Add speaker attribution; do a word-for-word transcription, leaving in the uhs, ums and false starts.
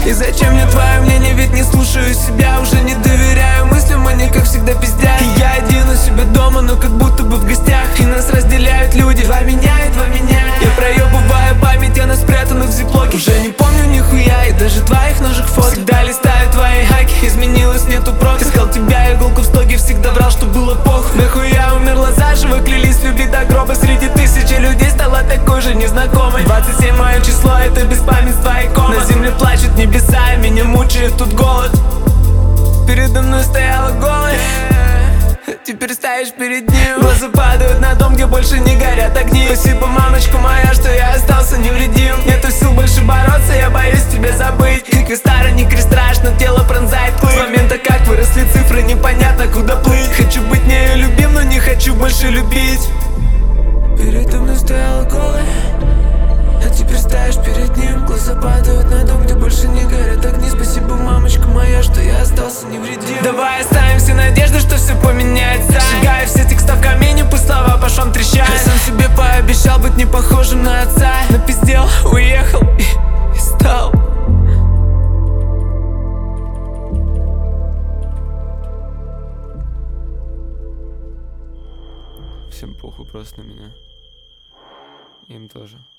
Speaker 1: И зачем мне твое мнение, ведь не слушаю себя. Уже не доверяю мыслям, они как всегда пиздят. И я один у себя дома, но как будто бы в гостях. И нас разделяют люди, два меня и два меня. Я проебываю память, она спрятана в зиплоке. Уже не помню нихуя, и даже твоих ножек фото. Всегда листаю твои хаки, изменилось, нету прока. Искал тебя, иголку в стоге, всегда врал, что было похуй. Нахуя умерла заживо, клялись любить до гроба. Среди тысячи людей стала такой же незнакомой. Двадцать семь мое число, это беспамятство и кома. На земле плачут небеса, меня мучает тут голод. Передо мной стояла голая, теперь стоишь перед ним. Глаза падают на дом, где больше не горят огни. Спасибо, мамочка моя, что я остался невредим. Нету сил больше бороться, я боюсь тебя забыть. Как крест-стара, не крест страшно, тело пронзает клык. С момента, как выросли цифры, непонятно куда плыть. Хочу быть нею любим, но не хочу больше любить. Передо мной стояла голая, а теперь стоишь перед ним. Глаза падают на дом, где больше не горят огни. Спасибо, мамочка моя, что я остался невредим. Давай оставим все надежды, что все поменяется. Сжигаю все текста в камине, пусть слова по швам трещат. Я сам себе пообещал быть не похожим на отца. Напиздел, уехал и, и стал.
Speaker 2: Всем похуй просто на меня. Им тоже.